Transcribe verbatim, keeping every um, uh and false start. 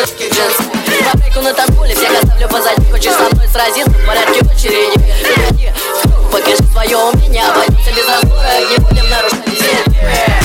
коротких джинсах. По брейку на танцполе всех оставлю позади. Хочешь со мной сразиться в порядке очереди? Приходи в круг, покажи свое умение. Обойдемся без разбора, не будем нарушать веселье.